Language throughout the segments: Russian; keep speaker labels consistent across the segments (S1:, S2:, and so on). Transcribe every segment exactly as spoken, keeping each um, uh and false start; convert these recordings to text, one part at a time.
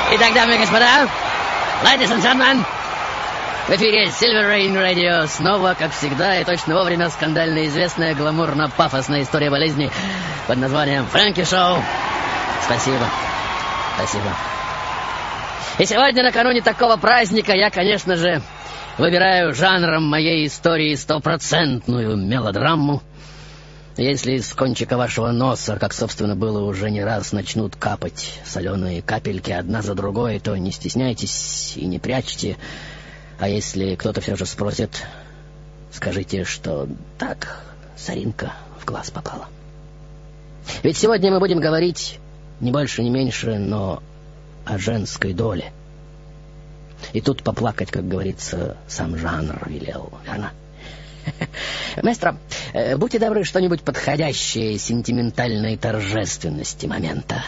S1: Итак, дамы и господа, ladies and gentlemen, в эфире Silver Rain Radio. Снова, как всегда, и точно вовремя скандально известная, гламурно-пафосная история болезни под названием Фрэнки Шоу. Спасибо. Спасибо. И сегодня, накануне такого праздника, я, конечно же, выбираю жанром моей истории стопроцентную мелодраму. Если с кончика вашего носа, как, собственно, было уже не раз, начнут капать соленые капельки одна за другой, то не стесняйтесь и не прячьте. А если кто-то все же спросит, скажите, что так, соринка в глаз попала. Ведь сегодня мы будем говорить не больше, не меньше, но о женской доле. И тут поплакать, как говорится, сам жанр велел, верно? Маэстро, будьте добры, что-нибудь подходящее сентиментальной торжественности момента.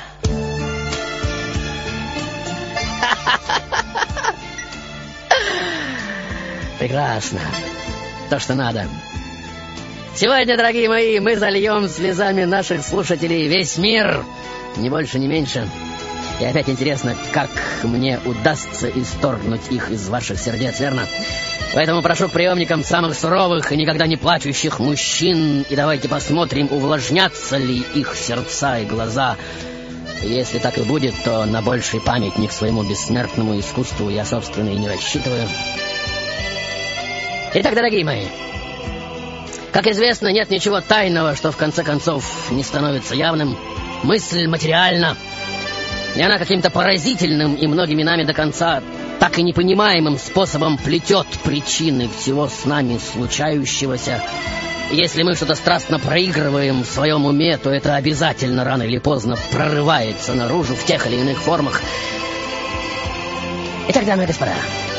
S1: Прекрасно. То, что надо. Сегодня, дорогие мои, мы зальем слезами наших слушателей весь мир. Ни больше, ни меньше. И опять интересно, как мне удастся исторгнуть их из ваших сердец, верно? Поэтому прошу к приемникам самых суровых и никогда не плачущих мужчин, и давайте посмотрим, увлажнятся ли их сердца и глаза. И если так и будет, то на больший памятник своему бессмертному искусству я, собственно, и не рассчитываю. Итак, дорогие мои, как известно, нет ничего тайного, что в конце концов не становится явным. Мысль материальна, и она каким-то поразительным и многими нами до конца так и непонимаемым способом плетет причины всего с нами случающегося. Если мы что-то страстно проигрываем в своем уме, то это обязательно рано или поздно прорывается наружу в тех или иных формах. Итак, дамы и господа,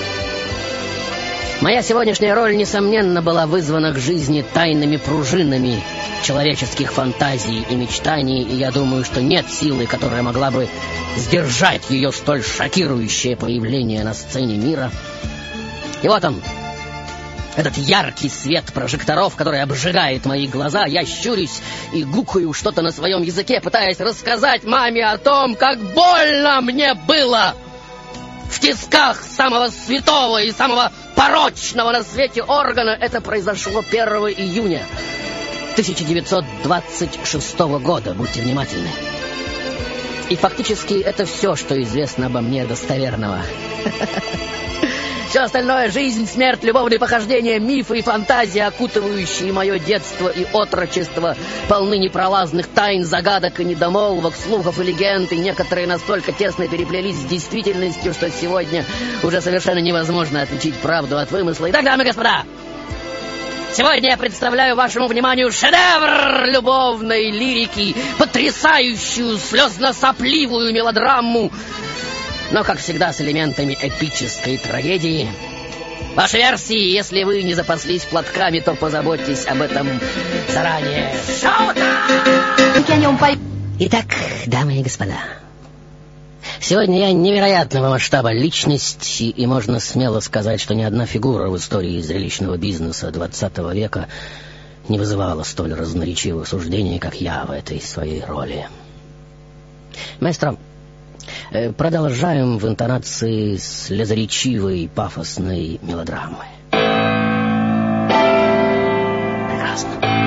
S1: моя сегодняшняя роль, несомненно, была вызвана к жизни тайными пружинами человеческих фантазий и мечтаний, и я думаю, что нет силы, которая могла бы сдержать ее столь шокирующее появление на сцене мира. И вот он, этот яркий свет прожекторов, который обжигает мои глаза. Я щурюсь и гукаю что-то на своем языке, пытаясь рассказать маме о том, как больно мне было в тисках самого святого и самого порочного на свете органа. Это произошло первого июня тысяча девятьсот двадцать шестого года, будьте внимательны. И фактически это все, что известно обо мне достоверного. Все остальное — жизнь, смерть, любовные похождения, мифы и фантазии, окутывающие мое детство и отрочество, полны непролазных тайн, загадок и недомолвок, слухов и легенд, и некоторые настолько тесно переплелись с действительностью, что сегодня уже совершенно невозможно отличить правду от вымысла. Итак, дамы и господа, сегодня я представляю вашему вниманию шедевр любовной лирики, потрясающую слезно-сопливую мелодраму, но, как всегда, с элементами эпической трагедии. Ваши версии, если вы не запаслись платками, то позаботьтесь об этом заранее. Шоу-тайм! Итак, дамы и господа, сегодня я невероятного масштаба личность, и, и можно смело сказать, что ни одна фигура в истории зрелищного бизнеса двадцатого века не вызывала столь разноречивых суждений, как я в этой своей роли. Маэстро, продолжаем в интонации слезоречивой пафосной мелодрамы. Прекрасно.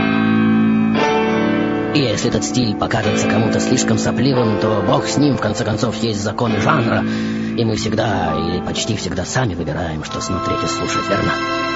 S1: И если этот стиль покажется кому-то слишком сопливым, то бог с ним, в конце концов, есть законы жанра, и мы всегда, или почти всегда, сами выбираем, что смотреть и слушать, верно?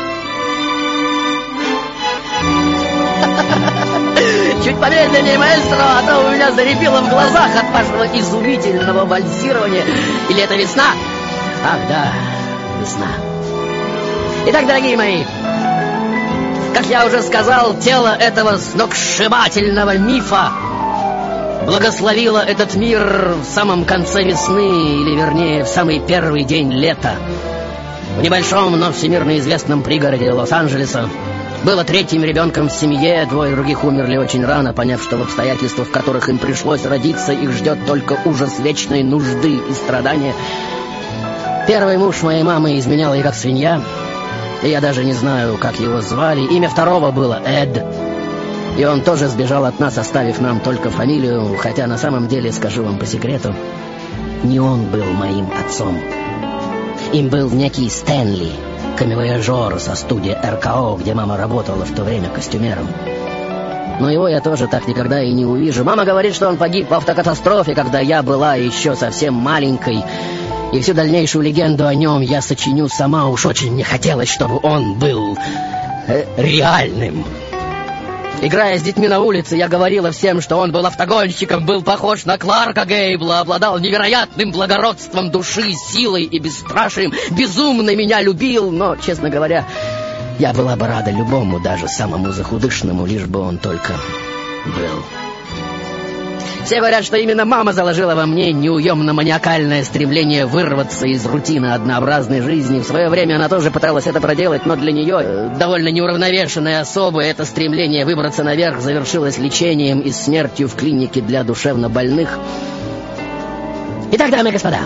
S1: Чуть помедленнее, маэстро, а то у меня заребило в глазах от вашего изумительного вальсирования. Или это весна? Ах, да, весна. Итак, дорогие мои, как я уже сказал, тело этого сногсшибательного мифа благословило этот мир в самом конце весны, или, вернее, в самый первый день лета. В небольшом, но всемирно известном пригороде Лос-Анджелеса было третьим ребенком в семье, двое других умерли очень рано, поняв, что в обстоятельствах, в которых им пришлось родиться, их ждет только ужас вечной нужды и страдания. Первый муж моей мамы изменял ей как свинья, и я даже не знаю, как его звали. Имя второго было Эд, и он тоже сбежал от нас, оставив нам только фамилию, хотя на самом деле, скажу вам по секрету, не он был моим отцом. Им был некий Стэнли, камевояжер со студии эр ка о, где мама работала в то время костюмером. Но его я тоже так никогда и не увижу. Мама говорит, что он погиб в автокатастрофе, когда я была еще совсем маленькой. И всю дальнейшую легенду о нем я сочиню сама. Уж очень мне хотелось, чтобы он был э, реальным. Играя с детьми на улице, я говорила всем, что он был автогонщиком, был похож на Кларка Гейбла, обладал невероятным благородством души, силой и бесстрашием, безумно меня любил, но, честно говоря, я была бы рада любому, даже самому захудышному, лишь бы он только был. Все говорят, что именно мама заложила во мне неуемно-маниакальное стремление вырваться из рутины однообразной жизни. В свое время она тоже пыталась это проделать, но для нее, довольно неуравновешенной особы, это стремление выбраться наверх завершилось лечением и смертью в клинике для душевнобольных. Итак, дамы и господа,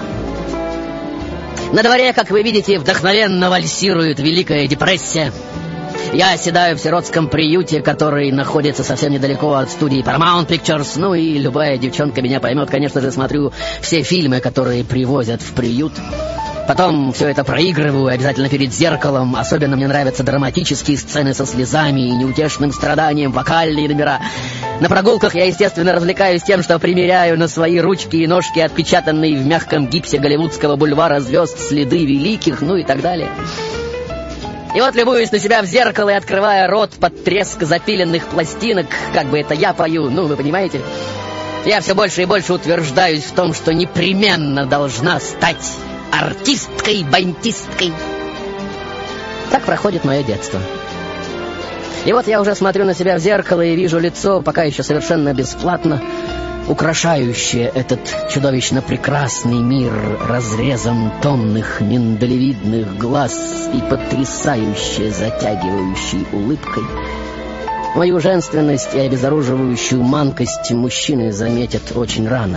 S1: на дворе, как вы видите, вдохновенно вальсирует Великая депрессия. Я оседаю в сиротском приюте, который находится совсем недалеко от студии Paramount Pictures. Ну и любая девчонка меня поймет. Конечно же, смотрю все фильмы, которые привозят в приют. Потом все это проигрываю обязательно перед зеркалом. Особенно мне нравятся драматические сцены со слезами и неутешным страданием, вокальные номера. На прогулках я, естественно, развлекаюсь тем, что примеряю на свои ручки и ножки отпечатанные в мягком гипсе голливудского бульвара звезд следы великих, ну и так далее. И вот, любуясь на себя в зеркало и открывая рот под треск запиленных пластинок, как бы это я пою, ну, вы понимаете, я все больше и больше утверждаюсь в том, что непременно должна стать артисткой-бантисткой. Так проходит мое детство. И вот я уже смотрю на себя в зеркало и вижу лицо, пока еще совершенно бесплатно, украшающее этот чудовищно прекрасный мир разрезом томных миндалевидных глаз и потрясающе затягивающей улыбкой. Мою женственность и обезоруживающую манкость мужчины заметят очень рано.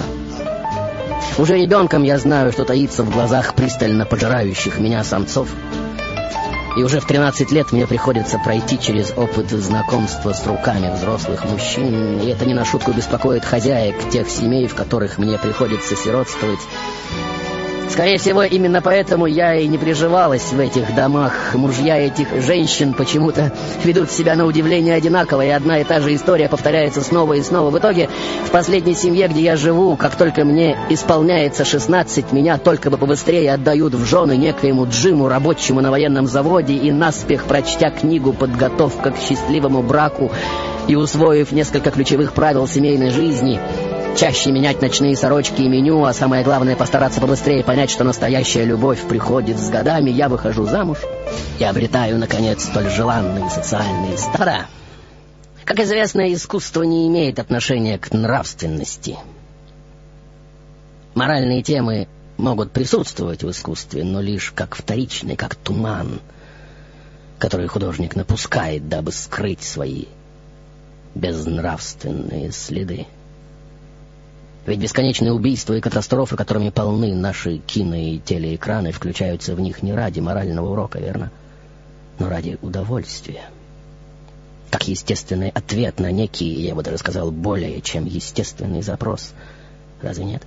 S1: Уже ребенком я знаю, что таится в глазах пристально пожирающих меня самцов. И уже в тринадцать лет мне приходится пройти через опыт знакомства с руками взрослых мужчин. И это не на шутку беспокоит хозяек тех семей, в которых мне приходится сиротствовать. Скорее всего, именно поэтому я и не приживалась в этих домах. Мужья этих женщин почему-то ведут себя на удивление одинаково, и одна и та же история повторяется снова и снова. В итоге, в последней семье, где я живу, как только мне исполняется шестнадцать, меня только бы побыстрее отдают в жены некоему Джиму, рабочему на военном заводе, и наспех прочтя книгу «Подготовка к счастливому браку» и усвоив несколько ключевых правил семейной жизни, чаще менять ночные сорочки и меню, а самое главное, постараться побыстрее понять, что настоящая любовь приходит с годами, я выхожу замуж и обретаю, наконец, столь желанные социальные стада. Как известно, искусство не имеет отношения к нравственности. Моральные темы могут присутствовать в искусстве, но лишь как вторичные, как туман, который художник напускает, дабы скрыть свои безнравственные следы. Ведь бесконечные убийства и катастрофы, которыми полны наши кино- и телеэкраны, включаются в них не ради морального урока, верно? Но ради удовольствия. Как естественный ответ на некий, я бы даже сказал, более чем естественный запрос. Разве нет?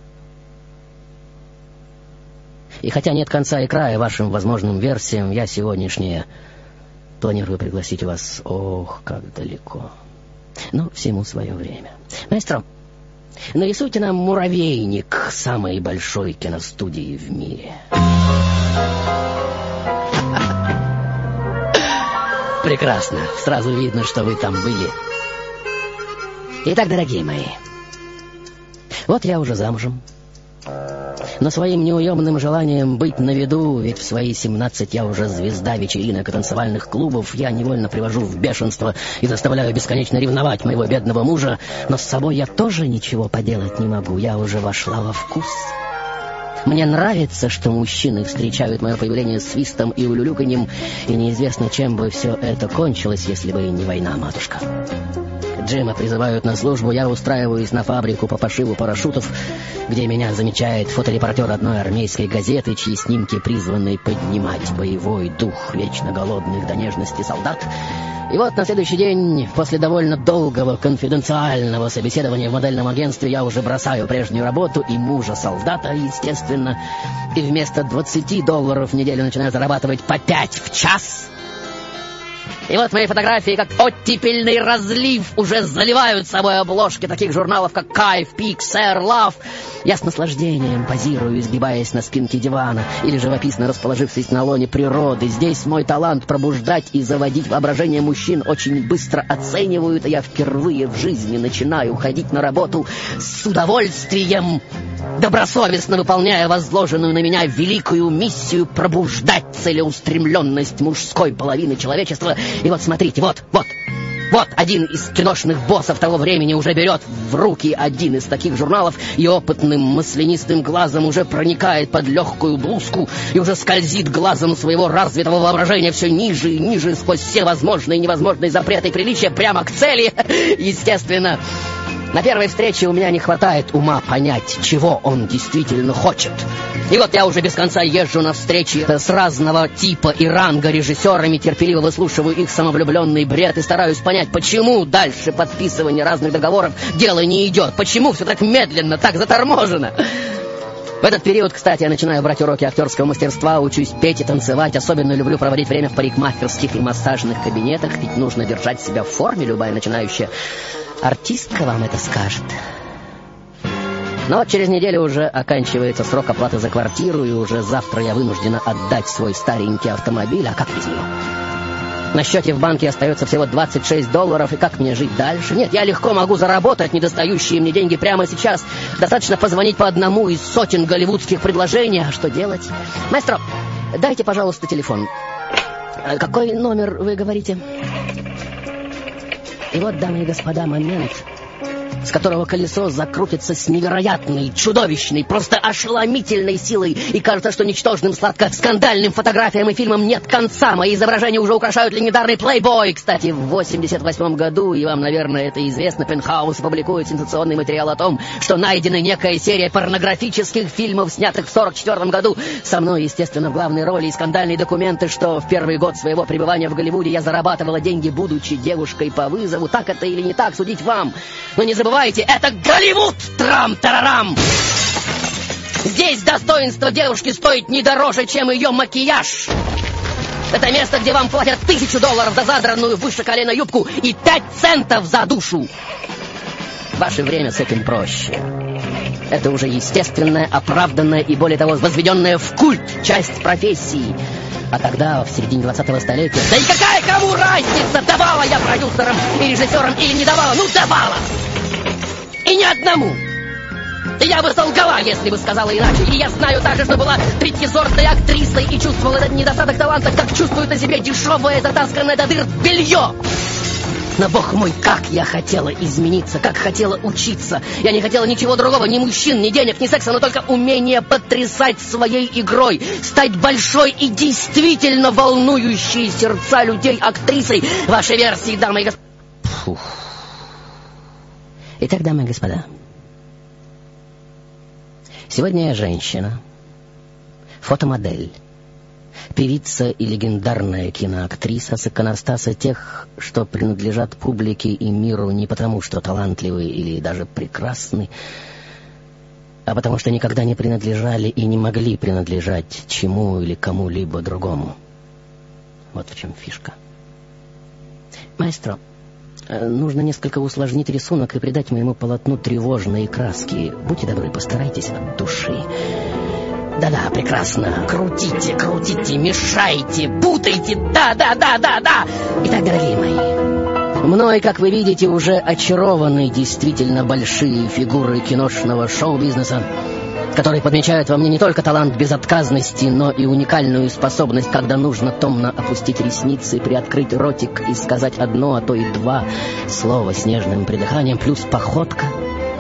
S1: И хотя нет конца и края вашим возможным версиям, я сегодняшнее планирую пригласить вас, ох, как далеко. Но всему свое время. Маэстро, нарисуйте нам муравейник самой большой киностудии в мире. Прекрасно. Сразу видно, что вы там были. Итак, дорогие мои, вот я уже замужем. Но своим неуемным желанием быть на виду, ведь в свои семнадцать я уже звезда вечеринок и танцевальных клубов, я невольно привожу в бешенство и заставляю бесконечно ревновать моего бедного мужа, но с собой я тоже ничего поделать не могу, я уже вошла во вкус. Мне нравится, что мужчины встречают мое появление свистом и улюлюканьем, и неизвестно, чем бы все это кончилось, если бы не война, матушка. Джима призывают на службу, я устраиваюсь на фабрику по пошиву парашютов, где меня замечает фоторепортер одной армейской газеты, чьи снимки призваны поднимать боевой дух вечно голодных до нежности солдат. И вот на следующий день, после довольно долгого конфиденциального собеседования в модельном агентстве, я уже бросаю прежнюю работу и мужа-солдата, естественно, и вместо двадцати долларов в неделю начинаю зарабатывать по пять в час. И вот мои фотографии, как оттепельный разлив, уже заливают собой обложки таких журналов, как Кайф, Пик, Сэр, Лав. Я с наслаждением позирую, изгибаясь на спинке дивана или живописно расположившись на лоне природы. Здесь мой талант пробуждать и заводить воображение мужчин очень быстро оценивают, и я впервые в жизни начинаю ходить на работу с удовольствием, добросовестно выполняя возложенную на меня великую миссию пробуждать целеустремленность мужской половины человечества. И вот смотрите, вот, вот, вот один из киношных боссов того времени уже берет в руки один из таких журналов и опытным маслянистым глазом уже проникает под легкую блузку и уже скользит глазом своего развитого воображения все ниже и ниже сквозь все возможные и невозможные запреты и приличия прямо к цели. Естественно, на первой встрече у меня не хватает ума понять, чего он действительно хочет. И вот я уже без конца езжу на встречи с разного типа и ранга режиссерами, терпеливо выслушиваю их самовлюбленный бред и стараюсь понять, почему дальше подписывания разных договоров дело не идет, почему все так медленно, так заторможено. В этот период, кстати, я начинаю брать уроки актерского мастерства, учусь петь и танцевать. Особенно люблю проводить время в парикмахерских и массажных кабинетах, ведь нужно держать себя в форме, любая начинающая артистка вам это скажет. Но вот через неделю уже оканчивается срок оплаты за квартиру, и уже завтра я вынуждена отдать свой старенький автомобиль. А как без него? На счете в банке остается всего двадцать шесть долларов, и как мне жить дальше? Нет, я легко могу заработать недостающие мне деньги прямо сейчас. Достаточно позвонить по одному из сотен голливудских предложений. А что делать? Маэстро, дайте, пожалуйста, телефон. Какой номер вы говорите? И вот, дамы и господа, момент, с которого колесо закрутится с невероятной, чудовищной, просто ошеломительной силой. И кажется, что ничтожным сладко-скандальным фотографиям и фильмам нет конца. Мои изображения уже украшают легендарный Playboy. Кстати, в восемьдесят восьмом году, и вам, наверное, это известно, Пентхаус публикует сенсационный материал о том, что найдена некая серия порнографических фильмов, снятых в сорок четвёртом году. Со мной, естественно, в главной роли и скандальные документы, что в первый год своего пребывания в Голливуде я зарабатывала деньги, будучи девушкой по вызову. Так это или не так, судить вам. Но не забывайте, это Голливуд! Трам-тарарам! Здесь достоинство девушки стоит не дороже, чем ее макияж. Это место, где вам платят тысячу долларов за задранную выше колена юбку и пять центов за душу. В ваше время с этим проще. Это уже естественная, оправданная и, более того, возведенная в культ часть профессии. А тогда, в середине двадцатого столетия... Да и какая кому разница, давала я продюсерам и режиссерам или не давала? Ну, давала! И ни одному. И я бы солгала, если бы сказала иначе. И я знаю также, что была третьесортной актрисой и чувствовала этот недостаток таланта, как чувствует на себе дешевое, затасканное до дыр белье. Но, бог мой, как я хотела измениться, как хотела учиться. Я не хотела ничего другого, ни мужчин, ни денег, ни секса, но только умение потрясать своей игрой, стать большой и действительно волнующей сердца людей актрисой. Ваши версии, дамы и господа. Фух. Итак, дамы и господа, сегодня я женщина, фотомодель, певица и легендарная киноактриса с иконостаса тех, что принадлежат публике и миру не потому, что талантливы или даже прекрасны, а потому что никогда не принадлежали и не могли принадлежать чему или кому-либо другому. Вот в чем фишка. Маэстро, нужно несколько усложнить рисунок и придать моему полотну тревожные краски. Будьте добры, постарайтесь от души. Да-да, прекрасно. Крутите, крутите, мешайте, путайте. Да-да-да-да-да. Итак, дорогие мои, мной, как вы видите, уже очарованы действительно большие фигуры киношного шоу-бизнеса, которые подмечают во мне не только талант безотказности, но и уникальную способность, когда нужно томно опустить ресницы, приоткрыть ротик и сказать одно, а то и два слова с нежным придыханием, плюс походка,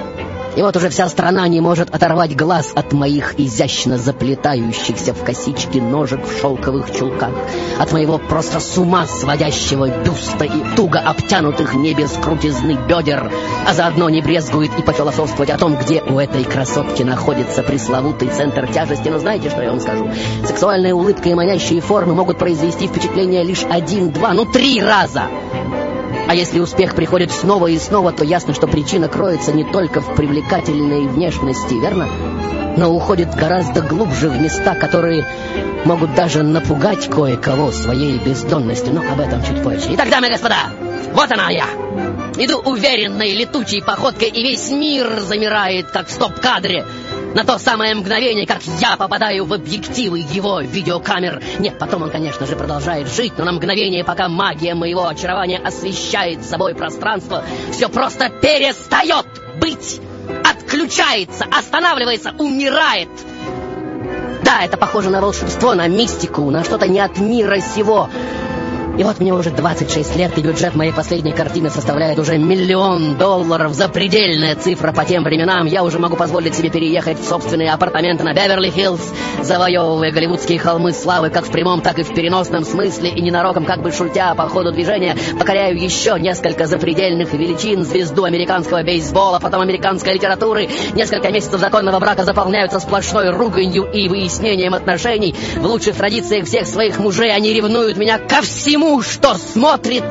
S1: И вот уже вся страна не может оторвать глаз от моих изящно заплетающихся в косички ножек в шелковых чулках, от моего просто с ума сводящего бюста и туго обтянутых не без крутизны бедер, а заодно не брезгует и пофилософствовать о том, где у этой красотки находится пресловутый центр тяжести. Но знаете, что я вам скажу? Сексуальная улыбка и манящие формы могут произвести впечатление лишь один, два, ну три раза. А если успех приходит снова и снова, то ясно, что причина кроется не только в привлекательной внешности, верно? Но уходит гораздо глубже в места, которые могут даже напугать кое-кого своей бездонностью. Но об этом чуть позже. Итак, дамы и господа, вот она я. Иду уверенной летучей походкой, и весь мир замирает, как в стоп-кадре. На то самое мгновение, как я попадаю в объективы его видеокамер. Нет, потом он, конечно же, продолжает жить, но на мгновение, пока магия моего очарования освещает собой пространство, все просто перестает быть, отключается, останавливается, умирает. Да, это похоже на волшебство, на мистику, на что-то не от мира сего. И вот мне уже двадцать шесть лет, и бюджет моей последней картины составляет уже миллион долларов. Запредельная цифра по тем временам. Я уже могу позволить себе переехать в собственные апартаменты на Беверли-Хиллз, завоевывая голливудские холмы славы как в прямом, так и в переносном смысле, и ненароком, как бы шутя по ходу движения, покоряю еще несколько запредельных величин: звезду американского бейсбола, потом американской литературы. Несколько месяцев законного брака заполняются сплошной руганью и выяснением отношений. В лучших традициях всех своих мужей они ревнуют меня ко всему, что смотрит.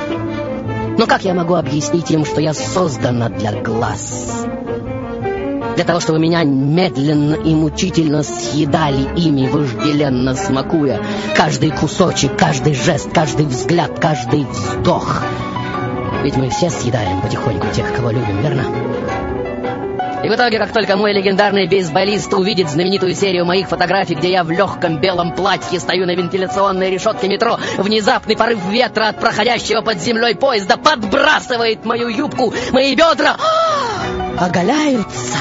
S1: Но как я могу объяснить им, что я создана для глаз? Для того, чтобы меня медленно и мучительно съедали ими, вожделенно смакуя каждый кусочек, каждый жест, каждый взгляд, каждый вздох. Ведь мы все съедаем потихоньку тех, кого любим, верно? И в итоге, как только мой легендарный бейсболист увидит знаменитую серию моих фотографий, где я в легком белом платье стою на вентиляционной решетке метро, внезапный порыв ветра от проходящего под землей поезда подбрасывает мою юбку, мои бедра оголяются.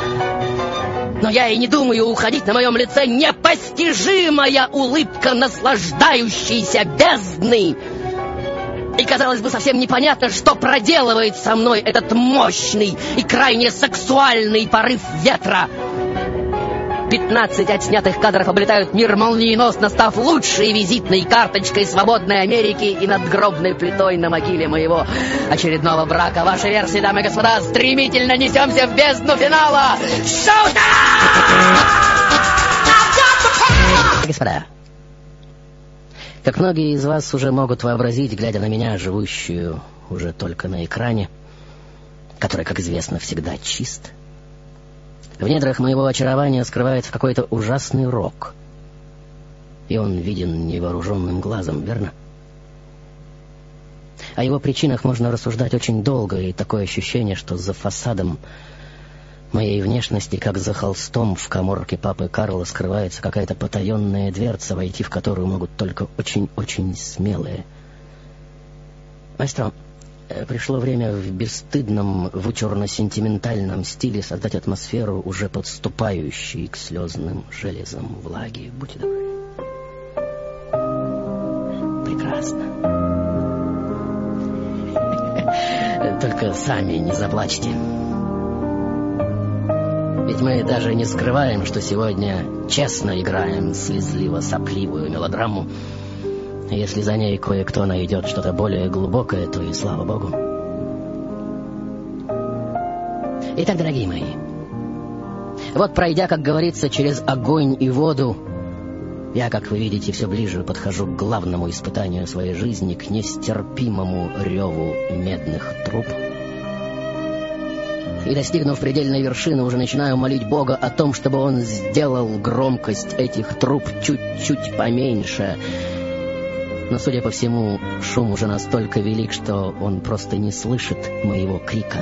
S1: Но я и не думаю уходить, на моем лице непостижимая улыбка наслаждающейся бездны. И, казалось бы, совсем непонятно, что проделывает со мной этот мощный и крайне сексуальный порыв ветра. Пятнадцать отснятых кадров облетают мир молниеносно, став лучшей визитной карточкой свободной Америки и надгробной плитой на могиле моего очередного брака. Ваши версии, дамы и господа, стремительно несемся в бездну финала! Шоу-тайм! Господа, как многие из вас уже могут вообразить, глядя на меня, живущую уже только на экране, который, как известно, всегда чист, в недрах моего очарования скрывается какой-то ужасный рок. И он виден невооруженным глазом, верно? О его причинах можно рассуждать очень долго, и такое ощущение, что за фасадом моей внешности, как за холстом в каморке папы Карла, скрывается какая-то потаенная дверца, войти в которую могут только очень-очень смелые. Маэстро, пришло время в бесстыдном, вычурно-сентиментальном стиле создать атмосферу, уже подступающей к слезным железам влаги. Будьте добры. Прекрасно. Только сами не заплачьте. Ведь мы даже не скрываем, что сегодня честно играем слезливо-сопливую мелодраму. Если за ней кое-кто найдет что-то более глубокое, то и слава богу. Итак, дорогие мои, вот пройдя, как говорится, через огонь и воду, я, как вы видите, все ближе подхожу к главному испытанию своей жизни, к нестерпимому реву медных труб. И, достигнув предельной вершины, уже начинаю молить Бога о том, чтобы Он сделал громкость этих труб чуть-чуть поменьше. Но, судя по всему, шум уже настолько велик, что он просто не слышит моего крика.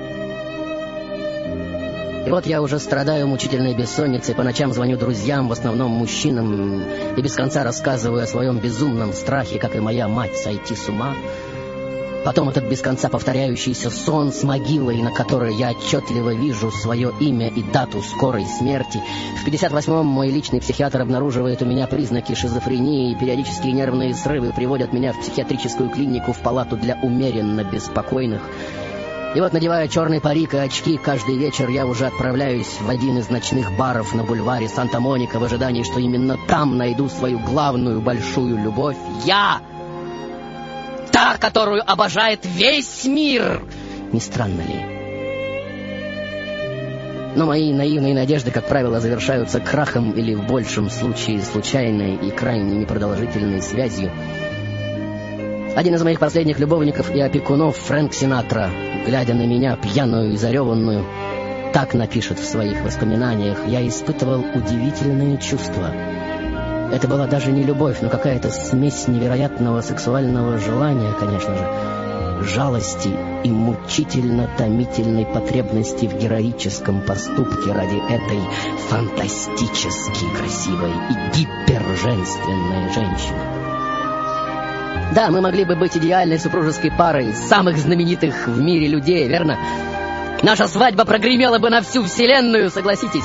S1: И вот я уже страдаю мучительной бессонницей, по ночам звоню друзьям, в основном мужчинам, и без конца рассказываю о своем безумном страхе, как и моя мать, сойти с ума. Потом этот без конца повторяющийся сон с могилой, на которой я отчетливо вижу свое имя и дату скорой смерти. В пятьдесят восьмом мой личный психиатр обнаруживает у меня признаки шизофрении, и периодические нервные срывы приводят меня в психиатрическую клинику, в палату для умеренно беспокойных. И вот, надевая черный парик и очки, каждый вечер я уже отправляюсь в один из ночных баров на бульваре Санта-Моника в ожидании, что именно там найду свою главную большую любовь. Я! Та, которую обожает весь мир! Не странно ли? Но мои наивные надежды, как правило, завершаются крахом или, в большем случае, случайной и крайне непродолжительной связью. Один из моих последних любовников и опекунов, Фрэнк Синатра, глядя на меня, пьяную и зареванную, так напишет в своих воспоминаниях: «Я испытывал удивительные чувства. Это была даже не любовь, но какая-то смесь невероятного сексуального желания, конечно же, жалости и мучительно-томительной потребности в героическом поступке ради этой фантастически красивой и гиперженственной женщины». Да, мы могли бы быть идеальной супружеской парой самых знаменитых в мире людей, верно? Наша свадьба прогремела бы на всю вселенную, согласитесь.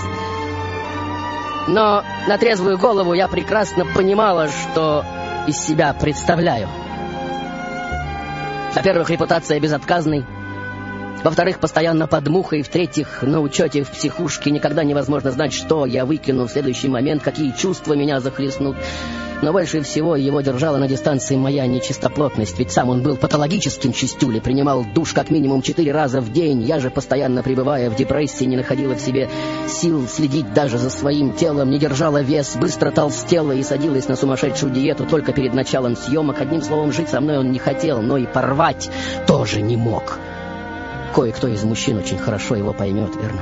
S1: Но на трезвую голову я прекрасно понимала, что из себя представляю. Во-первых, репутация безотказной. Во-вторых, постоянно под мухой. В-третьих, на учете в психушке никогда невозможно знать, что я выкину в следующий момент, какие чувства меня захлестнут. Но больше всего его держала на дистанции моя нечистоплотность, ведь сам он был патологическим чистюлей, принимал душ как минимум четыре раза в день. Я же, постоянно пребывая в депрессии, не находила в себе сил следить даже за своим телом, не держала вес, быстро толстела и садилась на сумасшедшую диету только перед началом съемок. Одним словом, жить со мной он не хотел, но и порвать тоже не мог. Кое-кто из мужчин очень хорошо его поймет, верно?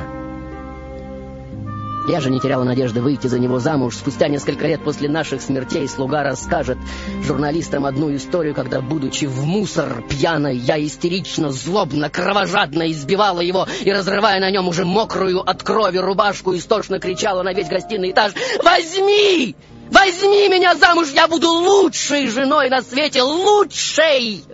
S1: Я же не теряла надежды выйти за него замуж. Спустя несколько лет после наших смертей слуга расскажет журналистам одну историю, когда, будучи в мусор пьяной, я истерично, злобно, кровожадно избивала его и, разрывая на нем уже мокрую от крови рубашку, истошно кричала на весь гостиный этаж: «Возьми! Возьми меня замуж! Я буду лучшей женой на свете! Лучшей!»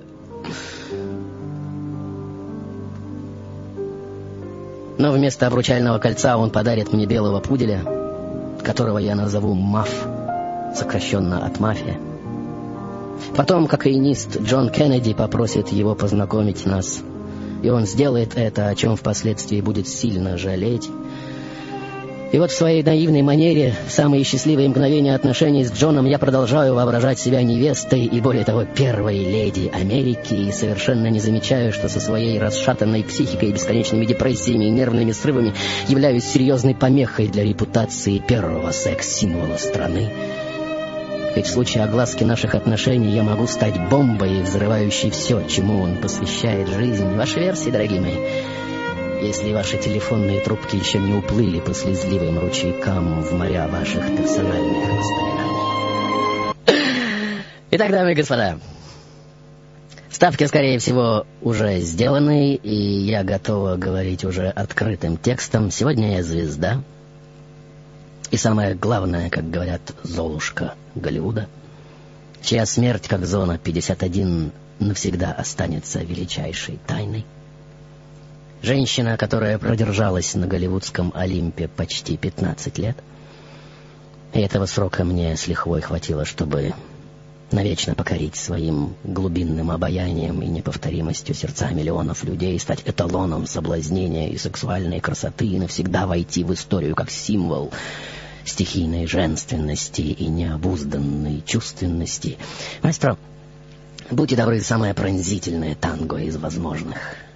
S1: Но вместо обручального кольца он подарит мне белого пуделя, которого я назову Маф, сокращенно от мафия. Потом кокаинист Джон Кеннеди попросит его познакомить нас, и он сделает это, о чем впоследствии будет сильно жалеть. И вот в своей наивной манере, в самые счастливые мгновения отношений с Джоном, я продолжаю воображать себя невестой и, более того, первой леди Америки, и совершенно не замечаю, что со своей расшатанной психикой, бесконечными депрессиями и нервными срывами являюсь серьезной помехой для репутации первого секс-символа страны. Ведь в случае огласки наших отношений я могу стать бомбой, взрывающей все, чему он посвящает жизнь. Ваши версии, дорогие мои? Если ваши телефонные трубки еще не уплыли по слезливым ручейкам в моря ваших персональных воспоминаний. Итак, дамы и господа, ставки, скорее всего, уже сделаны, и я готова говорить уже открытым текстом. Сегодня я звезда, и самое главное, как говорят, золушка Голливуда, чья смерть, как зона пятьдесят один, навсегда останется величайшей тайной. Женщина, которая продержалась на голливудском Олимпе почти пятнадцать лет. И этого срока мне с лихвой хватило, чтобы навечно покорить своим глубинным обаянием и неповторимостью сердца миллионов людей, стать эталоном соблазнения и сексуальной красоты и навсегда войти в историю как символ стихийной женственности и необузданной чувственности. Маэстро, будьте добры, самое пронзительное танго из возможных.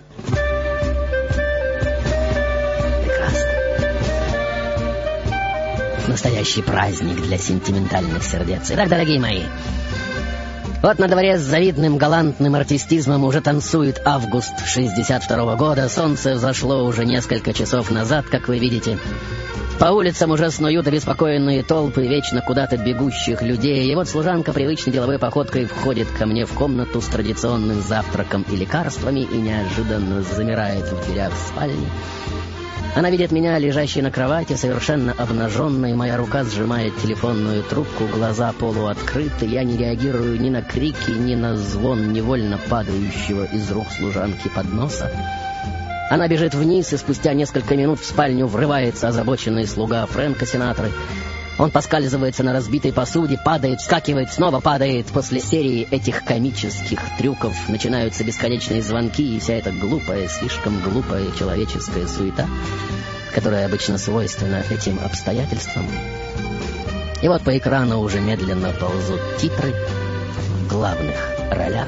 S1: Настоящий праздник для сентиментальных сердец. Итак, дорогие мои, вот на дворе с завидным галантным артистизмом уже танцует август шестьдесят второго года. Солнце взошло уже несколько часов назад, как вы видите. По улицам уже снуют обеспокоенные толпы вечно куда-то бегущих людей. И вот служанка привычной деловой походкой входит ко мне в комнату с традиционным завтраком и лекарствами и неожиданно замирает в дверях спальни. Она видит меня, лежащей на кровати, совершенно обнаженной. Моя рука сжимает телефонную трубку, глаза полуоткрыты. Я не реагирую ни на крики, ни на звон невольно падающего из рук служанки подноса. Она бежит вниз, и спустя несколько минут в спальню врывается озабоченный слуга Фрэнка Синатры. Он поскальзывается на разбитой посуде, падает, вскакивает, снова падает. После серии этих комических трюков начинаются бесконечные звонки и вся эта глупая, слишком глупая человеческая суета, которая обычно свойственна этим обстоятельствам. И вот по экрану уже медленно ползут титры в главных ролях.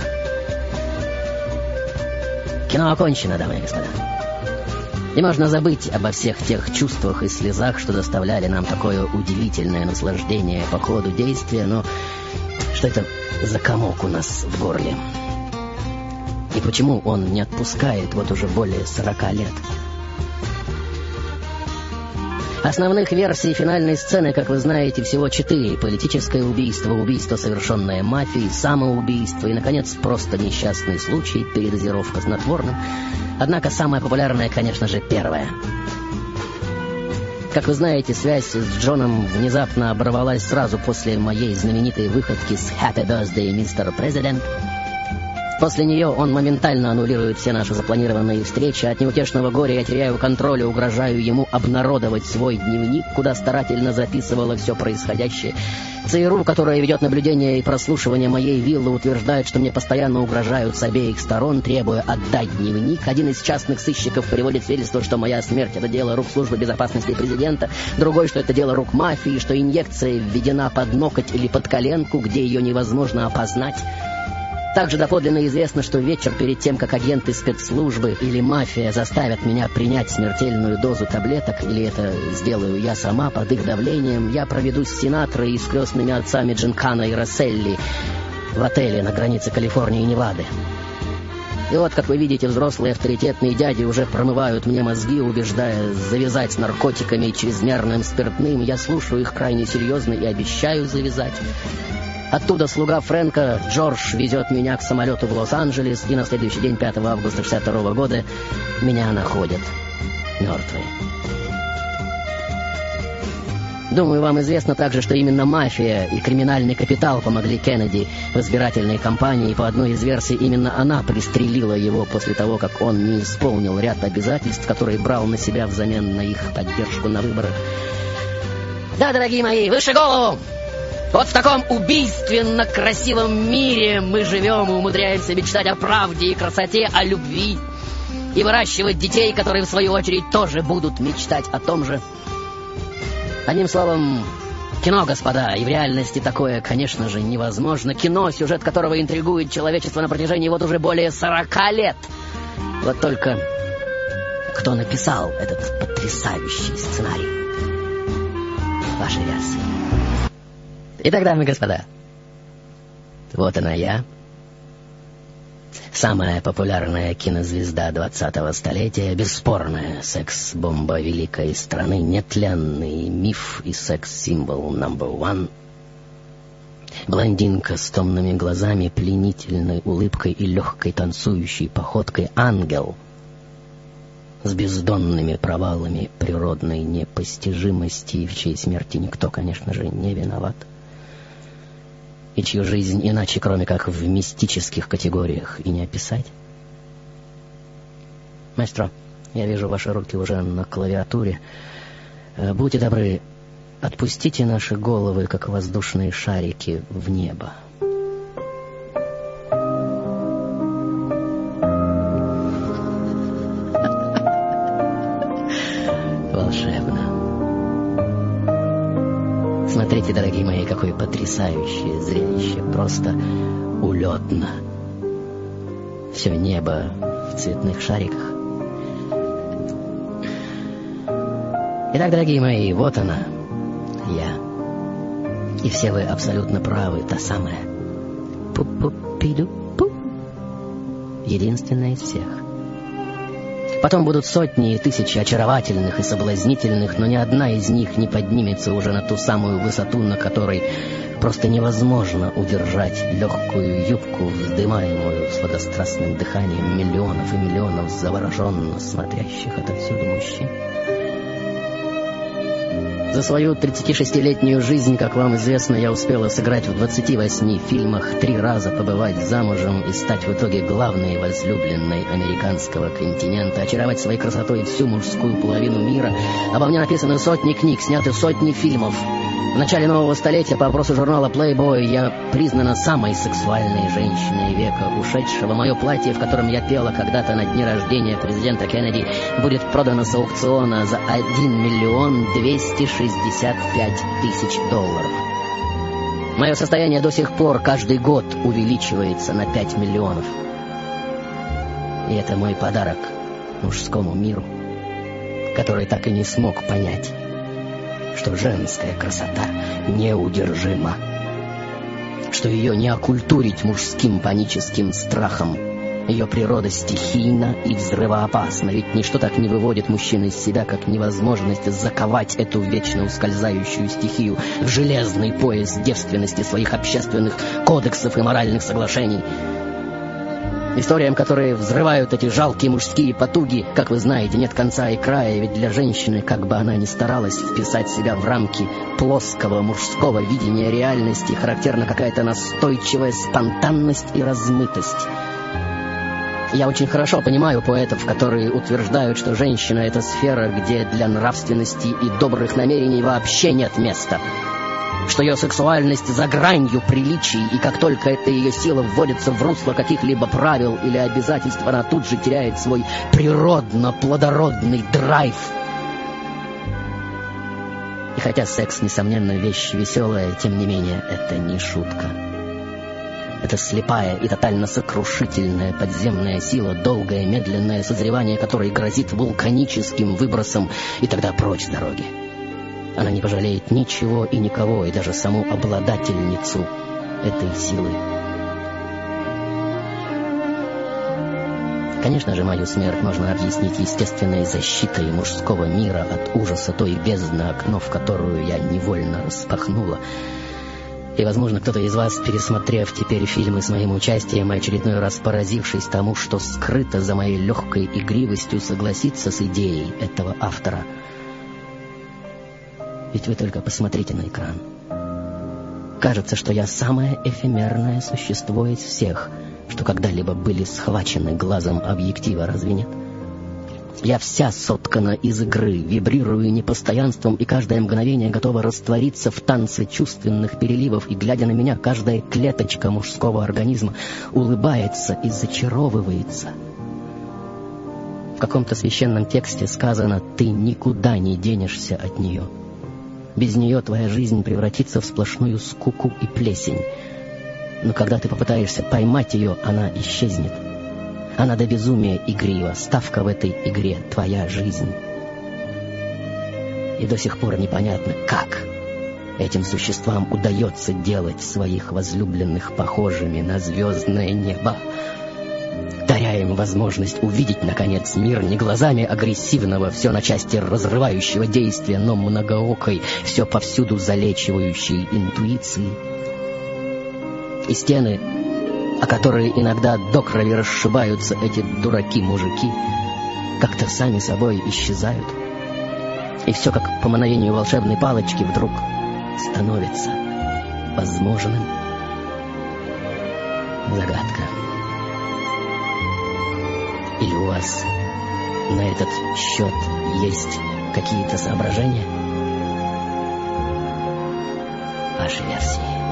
S1: Кино окончено, дамы и господа. И можно забыть обо всех тех чувствах и слезах, что доставляли нам такое удивительное наслаждение по ходу действия, но что это за комок у нас в горле? И почему он не отпускает вот уже более сорока лет? Основных версий финальной сцены, как вы знаете, всего четыре. Политическое убийство, убийство, совершенное мафией, самоубийство и, наконец, просто несчастный случай, передозировка снотворным. Однако самая популярная, конечно же, первая. Как вы знаете, связь с Джоном внезапно оборвалась сразу после моей знаменитой выходки с «Happy Birthday, мистер Президент». После нее он моментально аннулирует все наши запланированные встречи. От неутешного горя я теряю контроль и угрожаю ему обнародовать свой дневник, куда старательно записывала все происходящее. ЦРУ, которая ведет наблюдение и прослушивание моей виллы, утверждает, что мне постоянно угрожают с обеих сторон, требуя отдать дневник. Один из частных сыщиков приводит свидетельство, что моя смерть — это дело рук службы безопасности президента. Другой, что это дело рук мафии, что инъекция введена под ноготь или под коленку, где ее невозможно опознать. Также доподлинно известно, что вечер перед тем, как агенты спецслужбы или мафия заставят меня принять смертельную дозу таблеток, или это сделаю я сама под их давлением, я проведу с Синатрой и с крестными отцами Джинкана и Расселли в отеле на границе Калифорнии и Невады. И вот, как вы видите, взрослые авторитетные дяди уже промывают мне мозги, убеждая завязать с наркотиками и чрезмерным спиртным. Я слушаю их крайне серьезно и обещаю завязать. Оттуда слуга Фрэнка, Джордж, везет меня к самолету в Лос-Анджелес, и на следующий день, пятого августа шестьдесят второго года, меня находят мертвой. Думаю, вам известно также, что именно мафия и криминальный капитал помогли Кеннеди в избирательной кампании, и по одной из версий именно она пристрелила его после того, как он не исполнил ряд обязательств, которые брал на себя взамен на их поддержку на выборах. Да, дорогие мои, выше голову! Вот в таком убийственно красивом мире мы живем и умудряемся мечтать о правде и красоте, о любви, и выращивать детей, которые, в свою очередь, тоже будут мечтать о том же. Одним словом, кино, господа, и в реальности такое, конечно же, невозможно. Кино, сюжет которого интригует человечество на протяжении вот уже более сорока лет. Вот только кто написал этот потрясающий сценарий? Ваша версия. Итак, дамы и господа, вот она я, самая популярная кинозвезда двадцатого столетия, бесспорная секс-бомба великой страны, нетленный миф и секс-символ номер один. Блондинка с томными глазами, пленительной улыбкой и легкой танцующей походкой, ангел с бездонными провалами природной непостижимости, в чьей смерти никто, конечно же, не виноват, и чью жизнь иначе, кроме как в мистических категориях, и не описать. Маэстро, я вижу ваши руки уже на клавиатуре. Будьте добры, отпустите наши головы, как воздушные шарики, в небо. Волшебно. Смотрите, дорогие мои, какое потрясающее зрелище. Просто улетно. Все небо в цветных шариках. Итак, дорогие мои, вот она, я. И все вы абсолютно правы, та самая. Пу-пу-пиду-пу. Единственная из всех. Потом будут сотни и тысячи очаровательных и соблазнительных, но ни одна из них не поднимется уже на ту самую высоту, на которой просто невозможно удержать легкую юбку, вздымаемую сладострастным дыханием миллионов и миллионов завороженно смотрящих отовсюду мужчин. За свою тридцатишестилетнюю жизнь, как вам известно, я успела сыграть в двадцати восьми фильмах, три раза побывать замужем и стать в итоге главной возлюбленной американского континента, очаровать своей красотой всю мужскую половину мира. Обо мне написаны сотни книг, сняты сотни фильмов. В начале нового столетия по опросу журнала Playboy я признана самой сексуальной женщиной века ушедшего. Мое платье, в котором я пела когда-то на дне рождения президента Кеннеди, будет продано с аукциона за один миллион двести шестьдесят пять тысяч долларов. Мое состояние до сих пор каждый год увеличивается на пять миллионов. И это мой подарок мужскому миру, который так и не смог понять, что женская красота неудержима, что ее не оккультурить мужским паническим страхом. Ее природа стихийна и взрывоопасна, ведь ничто так не выводит мужчин из себя, как невозможность заковать эту вечно ускользающую стихию в железный пояс девственности своих общественных кодексов и моральных соглашений. Историям, которые взрывают эти жалкие мужские потуги, как вы знаете, нет конца и края, ведь для женщины, как бы она ни старалась вписать себя в рамки плоского мужского видения реальности, характерна какая-то настойчивая спонтанность и размытость. Я очень хорошо понимаю поэтов, которые утверждают, что женщина — это сфера, где для нравственности и добрых намерений вообще нет места, что ее сексуальность за гранью приличий, и как только эта ее сила вводится в русло каких-либо правил или обязательств, она тут же теряет свой природно-плодородный драйв. И хотя секс, несомненно, вещь веселая, тем не менее, это не шутка. Это слепая и тотально сокрушительная подземная сила, долгое медленное созревание которой грозит вулканическим выбросом, и тогда прочь с дороги. Она не пожалеет ничего и никого, и даже саму обладательницу этой силы. Конечно же, мою смерть можно объяснить естественной защитой мужского мира от ужаса той бездны, окно в которую я невольно распахнула. И, возможно, кто-то из вас, пересмотрев теперь фильмы с моим участием и очередной раз поразившись тому, что скрыто за моей легкой игривостью, согласится с идеей этого автора. Ведь вы только посмотрите на экран. Кажется, что я самое эфемерное существо из всех, что когда-либо были схвачены глазом объектива, разве нет? Я вся соткана из игры, вибрирую непостоянством, и каждое мгновение готова раствориться в танце чувственных переливов, и, глядя на меня, каждая клеточка мужского организма улыбается и зачаровывается. В каком-то священном тексте сказано: «Ты никуда не денешься от нее». Без нее твоя жизнь превратится в сплошную скуку и плесень. Но когда ты попытаешься поймать ее, она исчезнет. Она до безумия игрива. Ставка в этой игре — твоя жизнь. И до сих пор непонятно, как этим существам удается делать своих возлюбленных похожими на звездное небо, даря им возможность увидеть, наконец, мир не глазами агрессивного, все на части разрывающего действия, но многоокой, все повсюду залечивающей интуиции. И стены, о которые иногда до крови расшибаются эти дураки-мужики, как-то сами собой исчезают. И все, как по мановению волшебной палочки, вдруг становится возможным. Загадка. Или у вас на этот счет есть какие-то соображения? Ваши версии.